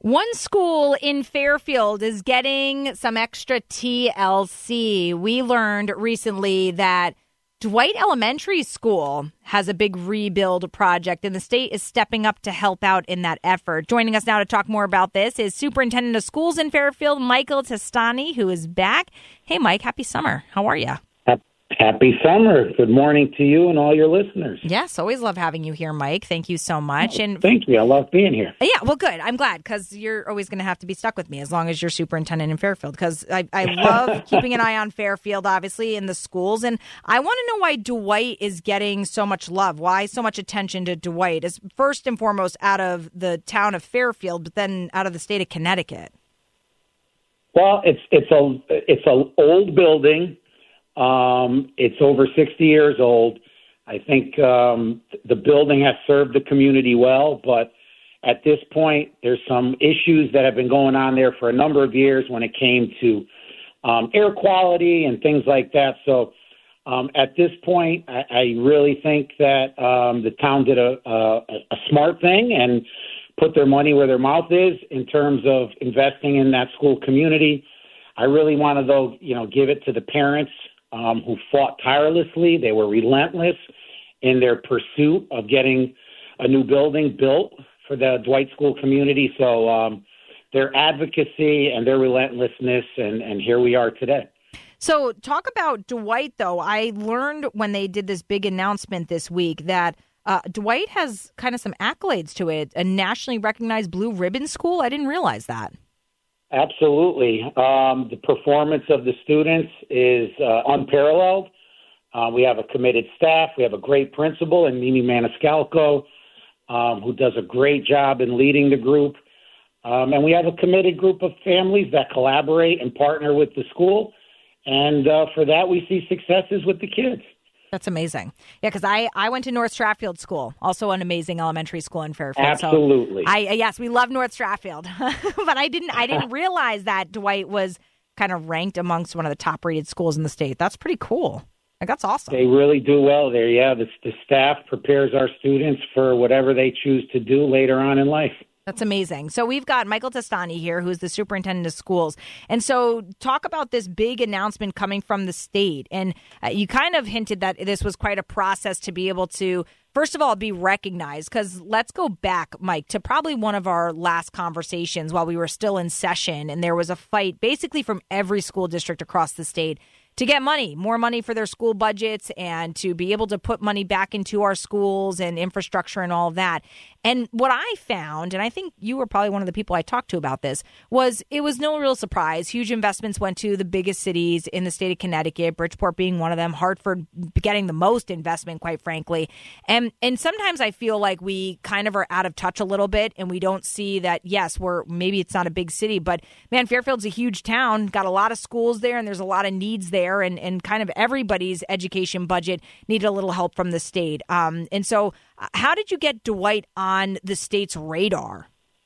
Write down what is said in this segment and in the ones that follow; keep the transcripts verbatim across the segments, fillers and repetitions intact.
One school in Fairfield is getting some extra T L C. We learned recently that Dwight Elementary School has a big rebuild project, and the state is stepping up to help out in that effort. Joining us now to talk more about this is Superintendent of Schools in Fairfield, Michael Testani, who is back. Hey, Mike, happy summer. How are you? Happy summer. Good morning to you and all your listeners. Yes, always love having you here, Mike. Thank you so much. Oh, and thank you. I love being here. Yeah, well, good. I'm glad because you're always going to have to be stuck with me as long as you're superintendent in Fairfield because I, I love keeping an eye on Fairfield, obviously, in the schools. And I want to know why Dwight is getting so much love, why so much attention to Dwight is first and foremost out of the town of Fairfield, but then out of the state of Connecticut. Well, it's it's a it's an old building. Um, it's over sixty years old. I think um, the building has served the community well, but at this point, there's some issues that have been going on there for a number of years when it came to um, air quality and things like that. So um, at this point, I, I really think that um, the town did a, a, a smart thing and put their money where their mouth is in terms of investing in that school community. I really want to, though, you know, give it to the parents Um, who fought tirelessly. They were relentless in their pursuit of getting a new building built for the Dwight School community. So um, their advocacy and their relentlessness, and, and here we are today. So talk about Dwight, though. I learned when they did this big announcement this week that uh, Dwight has kind of some accolades to it, a nationally recognized Blue Ribbon School. I didn't realize that. Absolutely. Um, the performance of the students is uh, unparalleled. Uh, we have a committed staff. We have a great principal in Mimi Maniscalco, um, who does a great job in leading the group. Um, and we have a committed group of families that collaborate and partner with the school. And uh, for that, we see successes with the kids. That's amazing. Yeah, because I, I went to North Stratfield School, also an amazing elementary school in Fairfield. Absolutely. So I yes, we love North Stratfield, but I didn't I didn't realize that Dwight was kind of ranked amongst one of the top rated schools in the state. That's pretty cool. Like, that's awesome. They really do well there. Yeah, the, the staff prepares our students for whatever they choose to do later on in life. That's amazing. So we've got Michael Testani here, who's the superintendent of schools. And so talk about this big announcement coming from the state. And uh, you kind of hinted that this was quite a process to be able to, first of all, be recognized. Because let's go back, Mike, to probably one of our last conversations while we were still in session. And there was a fight basically from every school district across the state to get money, more money for their school budgets and to be able to put money back into our schools and infrastructure and all of that. And what I found, and I think you were probably one of the people I talked to about this, was it was no real surprise. Huge investments went to the biggest cities in the state of Connecticut, Bridgeport being one of them, Hartford getting the most investment, quite frankly. And and sometimes I feel like we kind of are out of touch a little bit and we don't see that, yes, we're maybe it's not a big city, but man, Fairfield's a huge town, got a lot of schools there and there's a lot of needs there and, and kind of everybody's education budget needed a little help from the state. Um, and so how did you get Dwight on the state's radar?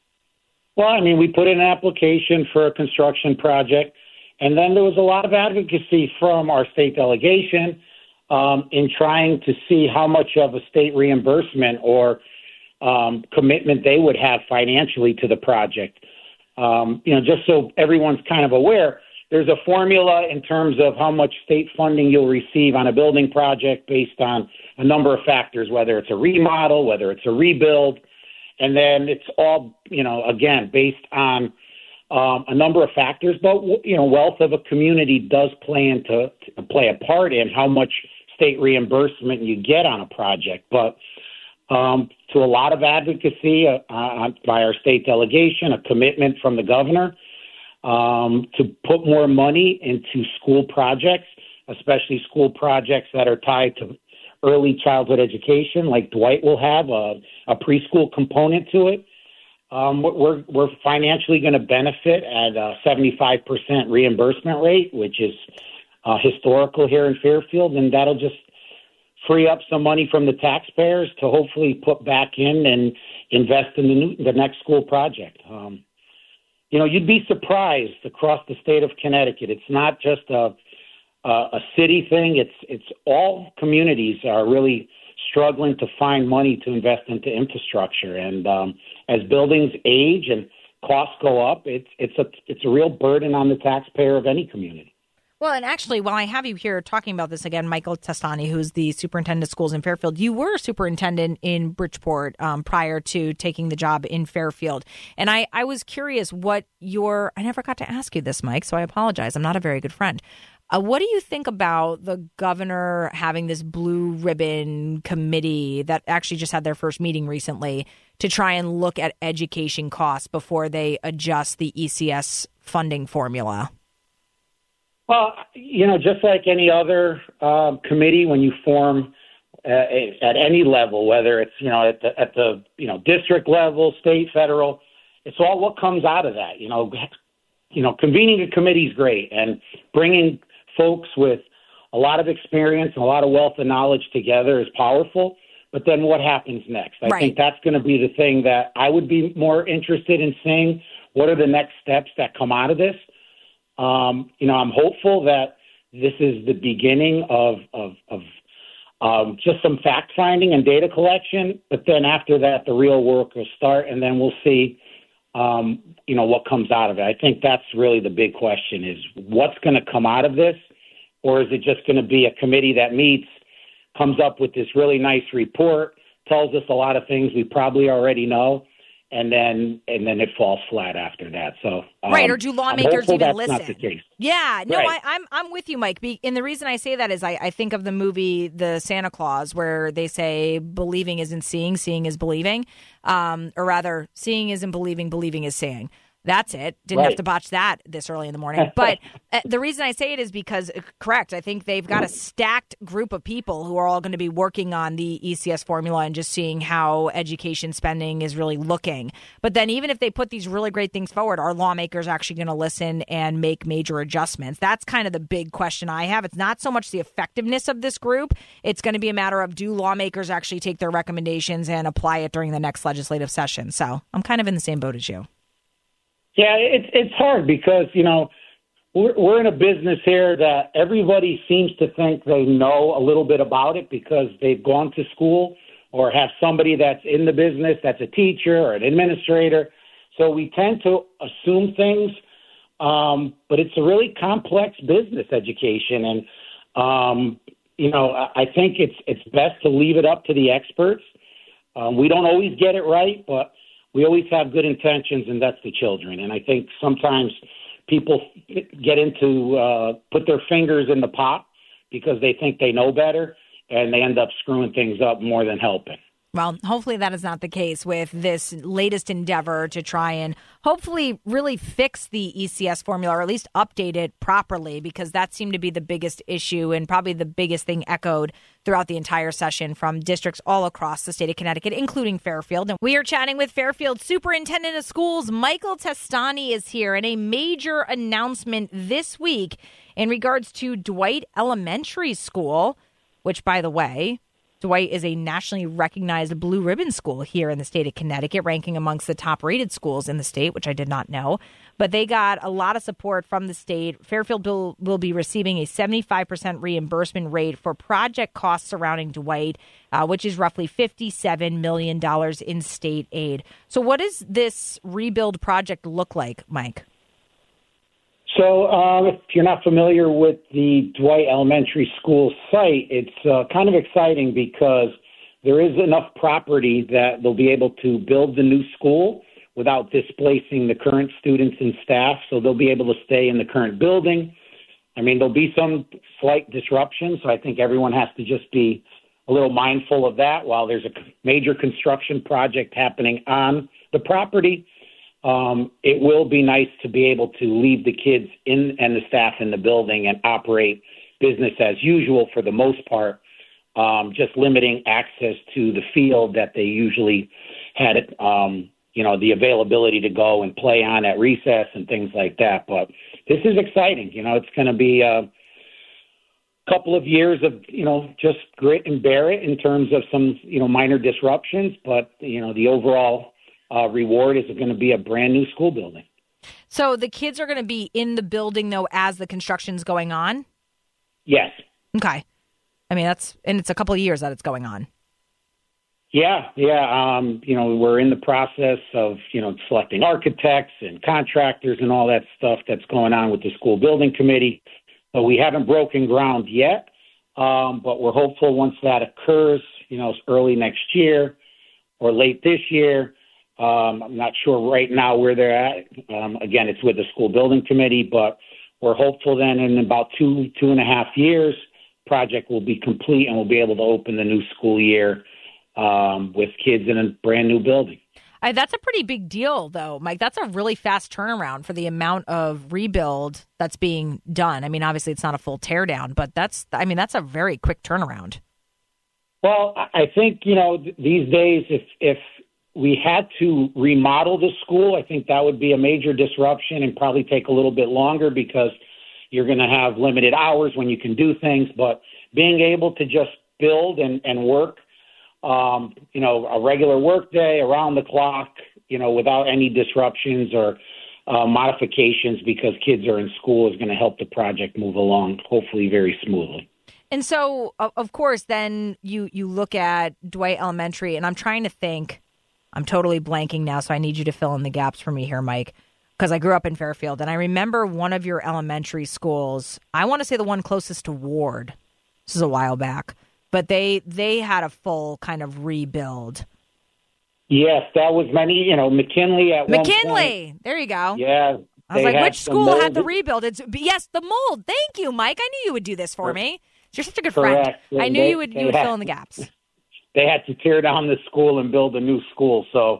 Well, I mean, we put in an application for a construction project, and then there was a lot of advocacy from our state delegation um, in trying to see how much of a state reimbursement or um, commitment they would have financially to the project. Um, you know, just so everyone's kind of aware, there's a formula in terms of how much state funding you'll receive on a building project based on a number of factors, whether it's a remodel, whether it's a rebuild. And then it's all, you know, again, based on um, a number of factors. But, you know, wealth of a community does play into to play a part in how much state reimbursement you get on a project. But um, to a lot of advocacy uh, uh, by our state delegation, a commitment from the governor, Um, to put more money into school projects, especially school projects that are tied to early childhood education, like Dwight will have a, a preschool component to it. Um, we're we're financially going to benefit at a seventy-five percent reimbursement rate, which is uh, historical here in Fairfield, and that'll just free up some money from the taxpayers to hopefully put back in and invest in the new, the next school project. Um, You know, you'd be surprised across the state of Connecticut. It's not just a a, a city thing. It's it's all communities are really struggling to find money to invest into infrastructure. And um, as buildings age and costs go up, it's it's a it's a real burden on the taxpayer of any community. Well, and actually, while I have you here talking about this again, Michael Testani, who's the superintendent of schools in Fairfield, you were superintendent in Bridgeport um, prior to taking the job in Fairfield. And I, I was curious what your, I never got to ask you this, Mike, so I apologize. I'm not a very good friend. Uh, what do you think about the governor having this blue ribbon committee that actually just had their first meeting recently to try and look at education costs before they adjust the E C S funding formula? Well, you know, just like any other uh, committee, when you form uh, at any level, whether it's, you know, at the, at the, you know, district level, state, federal, it's all what comes out of that. You know, you know, convening a committee is great, and bringing folks with a lot of experience and a lot of wealth and knowledge together is powerful. But then what happens next? I right. think that's going to be the thing that I would be more interested in seeing. What are the next steps that come out of this? Um, you know, I'm hopeful that this is the beginning of, of, of um, just some fact finding and data collection. But then after that, the real work will start, and then we'll see, um, you know, what comes out of it. I think that's really the big question: is what's going to come out of this, or is it just going to be a committee that meets, comes up with this really nice report, tells us a lot of things we probably already know, and then and then it falls flat after that. So um, right, or do lawmakers even that's listen? Not the case. Yeah, no, right. I, I'm I'm with you, Mike. Be, and the reason I say that is I, I think of the movie The Santa Claus, where they say believing isn't seeing, seeing is believing, um, or rather, seeing isn't believing, believing is seeing. That's it. Didn't right. have to botch that this early in the morning. But uh, the reason I say it is because, uh, correct, I think they've got a stacked group of people who are all going to be working on the E C S formula and just seeing how education spending is really looking. But then even if they put these really great things forward, are lawmakers actually going to listen and make major adjustments? That's kind of the big question I have. It's not so much the effectiveness of this group. It's going to be a matter of, do lawmakers actually take their recommendations and apply it during the next legislative session? So I'm kind of in the same boat as you. Yeah, it's it's hard because, you know, we're, we're in a business here that everybody seems to think they know a little bit about it because they've gone to school or have somebody that's in the business that's a teacher or an administrator. So we tend to assume things, um, but it's a really complex business, education. And, um, you know, I, I think it's it's best to leave it up to the experts. Um, we don't always get it right, but we always have good intentions, and that's the children. And I think sometimes people get into uh, put their fingers in the pot because they think they know better, and they end up screwing things up more than helping. Well, hopefully that is not the case with this latest endeavor to try and hopefully really fix the E C S formula, or at least update it properly, because that seemed to be the biggest issue and probably the biggest thing echoed throughout the entire session from districts all across the state of Connecticut, including Fairfield. And we are chatting with Fairfield Superintendent of Schools, Michael Testani, is here, and a major announcement this week in regards to Dwight Elementary School, which, by the way, Dwight is a nationally recognized blue ribbon school here in the state of Connecticut, ranking amongst the top rated schools in the state, which I did not know. But they got a lot of support from the state. Fairfield will, will be receiving a seventy-five percent reimbursement rate for project costs surrounding Dwight, uh, which is roughly fifty-seven million dollars in state aid. So what does this rebuild project look like, Mike? So um, if you're not familiar with the Dwight Elementary School site, it's uh, kind of exciting because there is enough property that they'll be able to build the new school without displacing the current students and staff. So they'll be able to stay in the current building. I mean, there'll be some slight disruption, so I think everyone has to just be a little mindful of that while there's a major construction project happening on the property. Um, it will be nice to be able to leave the kids in and the staff in the building and operate business as usual for the most part, um, just limiting access to the field that they usually had, um, you know, the availability to go and play on at recess and things like that. But this is exciting. You know, it's going to be a couple of years of, you know, just grit and bear it in terms of some, you know, minor disruptions. But, you know, the overall Uh, reward is going to be a brand new school building. So the kids are going to be in the building, though, as the construction's going on? Yes. Okay. I mean, that's, and it's a couple of years that it's going on. Yeah, yeah. Um, you know, we're in the process of, you know, selecting architects and contractors and all that stuff that's going on with the school building committee. But we haven't broken ground yet. Um, but we're hopeful once that occurs, you know, early next year or late this year. Um, I'm not sure right now where they're at. Um, again, it's with the school building committee, but we're hopeful then in about two, two and a half years, project will be complete and we'll be able to open the new school year um, with kids in a brand new building. Uh, that's a pretty big deal, though, Mike. That's a really fast turnaround for the amount of rebuild that's being done. I mean, obviously, it's not a full teardown, but that's, I mean, that's a very quick turnaround. Well, I think, you know, th- these days, if if we had to remodel the school, I think that would be a major disruption and probably take a little bit longer because you're going to have limited hours when you can do things. But being able to just build and, and work, um, you know, a regular work day around the clock, you know, without any disruptions or uh, modifications because kids are in school is going to help the project move along, hopefully very smoothly. And so, of course, then you, you look at Dwight Elementary, and I'm trying to think. I'm totally blanking now, so I need you to fill in the gaps for me here, Mike, because I grew up in Fairfield, and I remember one of your elementary schools. I want to say the one closest to Ward. This is a while back, but they they had a full kind of rebuild. Yes, that was many, you know, McKinley at McKinley. one point. There you go. Yeah. I was like, which school had the rebuild? It's yes, the mold. Thank you, Mike. I knew you would do this for me. You're such a good Correct. friend. I knew they, you would you would had, fill in the gaps. They had to tear down the school and build a new school. So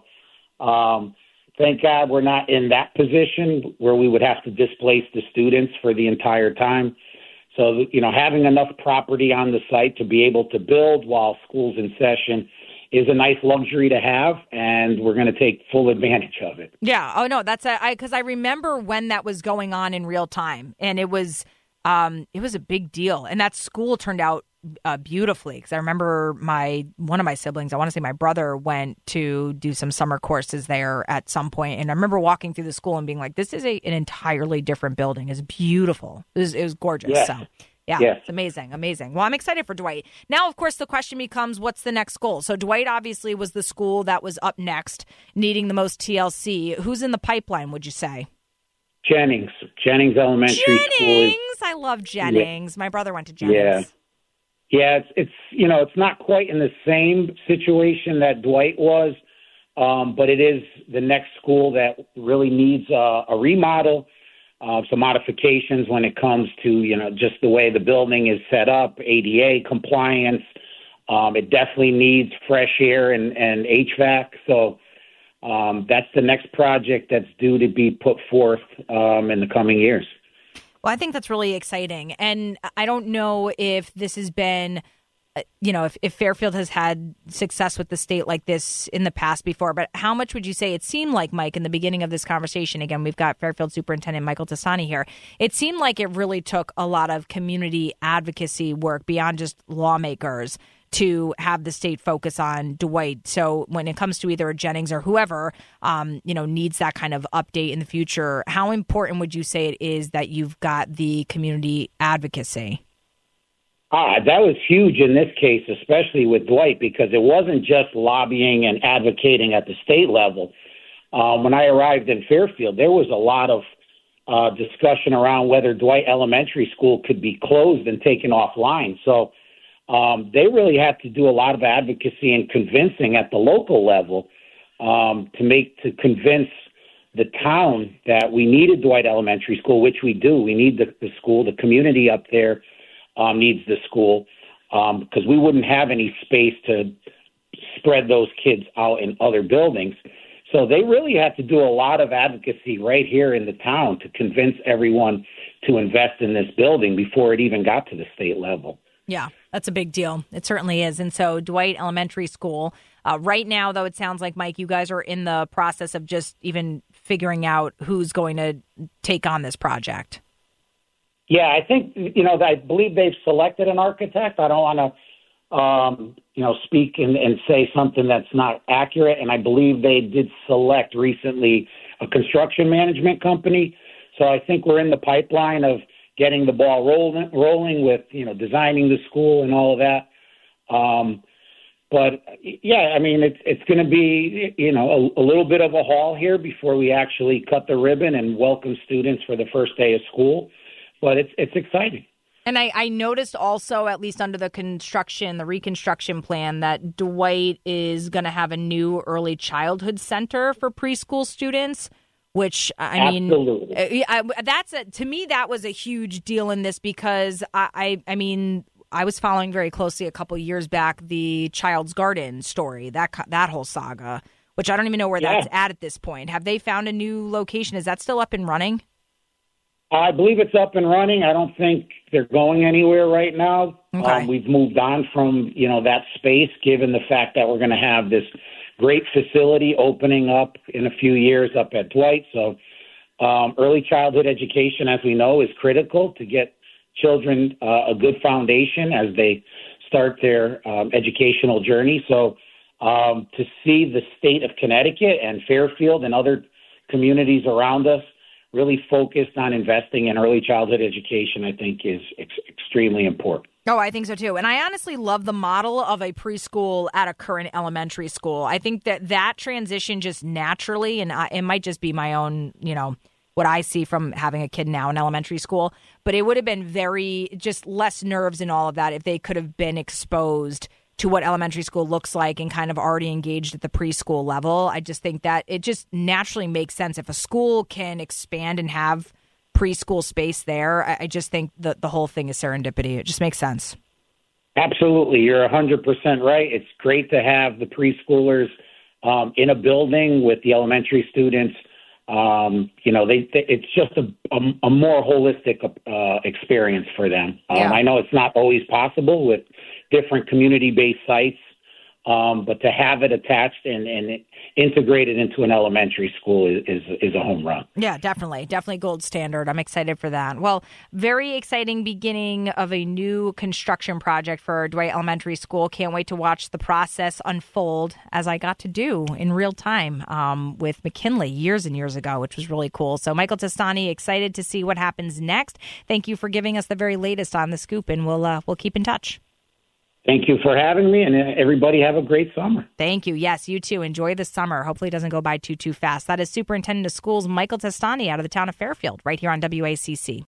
um, thank God we're not in that position where we would have to displace the students for the entire time. So, you know, having enough property on the site to be able to build while school's in session is a nice luxury to have, and we're going to take full advantage of it. Yeah. Oh, no, that's a, I, because I remember when that was going on in real time, and it was um, it was a big deal. And that school turned out uh, beautifully, because I remember my one of my siblings, I want to say my brother, went to do some summer courses there at some point, and I remember walking through the school and being like, "This is a, an entirely different building. It's beautiful. It was, it was gorgeous." Yes. So. Yeah, yes. It's amazing, amazing. Well, I'm excited for Dwight. Now, of course, the question becomes, what's the next goal? So Dwight obviously was the school that was up next, needing the most T L C. Who's in the pipeline, would you say? Jennings. Jennings Elementary Jennings! School. Is, I love Jennings. Yeah. My brother went to Jennings. Yeah. Yeah, it's, it's, you know, it's not quite in the same situation that Dwight was, um, but it is the next school that really needs uh, a remodel. Uh, some modifications when it comes to, you know, just the way the building is set up, A D A compliance. Um, it definitely needs fresh air and, and H V A C. So um, that's the next project that's due to be put forth um, in the coming years. Well, I think that's really exciting. And I don't know if this has been, you know, if, if Fairfield has had success with the state like this in the past before, but how much would you say it seemed like, Mike, in the beginning of this conversation? Again, we've got Fairfield Superintendent Michael Testani here. It seemed like it really took a lot of community advocacy work beyond just lawmakers to have the state focus on Dwight. So when it comes to either Jennings or whoever, um, you know, needs that kind of update in the future, how important would you say it is that you've got the community advocacy? Ah, that was huge in this case, especially with Dwight, because it wasn't just lobbying and advocating at the state level. Um, when I arrived in Fairfield, there was a lot of uh, discussion around whether Dwight Elementary School could be closed and taken offline. So um, they really had to do a lot of advocacy and convincing at the local level um, to make to convince the town that we needed Dwight Elementary School, which we do. We need the, the school, the community up there. Um, needs the school because um, we wouldn't have any space to spread those kids out in other buildings. So they really had to do a lot of advocacy right here in the town to convince everyone to invest in this building before it even got to the state level. Yeah, that's a big deal. It certainly is. And so Dwight Elementary School, uh, right now, though, it sounds like, Mike, you guys are in the process of just even figuring out who's going to take on this project. Yeah, I think, you know, I believe they've selected an architect. I don't want to, um, you know, speak and, and say something that's not accurate. And I believe they did select recently a construction management company. So I think we're in the pipeline of getting the ball rolling, rolling with, you know, designing the school and all of that. Um, But yeah, I mean, it's it's going to be, you know, a, a little bit of a haul here before we actually cut the ribbon and welcome students for the first day of school. But it's it's exciting. And I, I noticed also, at least under the construction, the reconstruction plan, that Dwight is going to have a new early childhood center for preschool students, which, I Absolutely. mean, I, that's a, to me, that was a huge deal in this because, I, I, I mean, I was following very closely a couple years back the Child's Garden story, that that whole saga, which I don't even know where yeah. that's at at this point. Have they found a new location? Is that still up and running? I believe it's up and running. I don't think they're going anywhere right now. Okay. Um, we've moved on from, you know, that space, given the fact that we're going to have this great facility opening up in a few years up at Dwight. So um, early childhood education, as we know, is critical to get children uh, a good foundation as they start their um, educational journey. So um, to see the state of Connecticut and Fairfield and other communities around us really focused on investing in early childhood education, I think is ex- extremely important. Oh, I think so, too. And I honestly love the model of a preschool at a current elementary school. I think that that transition just naturally, and I, it might just be my own, you know, what I see from having a kid now in elementary school, but it would have been very, just less nerves and all of that if they could have been exposed to what elementary school looks like and kind of already engaged at the preschool level. I just think that it just naturally makes sense. If a school can expand and have preschool space there, I, I just think that the whole thing is serendipity. It just makes sense. Absolutely. You're one hundred percent right. It's great to have the preschoolers um, in a building with the elementary students. Um, you know, they, they it's just a, a, a more holistic uh, experience for them. Um, Yeah. I know it's not always possible with different community-based sites, um, but to have it attached and, and integrated into an elementary school is, is is a home run. Yeah, definitely. Definitely gold standard. I'm excited for that. Well, very exciting beginning of a new construction project for Dwight Elementary School. Can't wait to watch the process unfold, as I got to do in real time um, with McKinley years and years ago, which was really cool. So Michael Testani, excited to see what happens next. Thank you for giving us the very latest on the scoop, and we'll uh, we'll keep in touch. Thank you for having me, and everybody have a great summer. Thank you. Yes, you too. Enjoy the summer. Hopefully it doesn't go by too, too fast. That is Superintendent of Schools Michael Testani out of the town of Fairfield, right here on W A C C.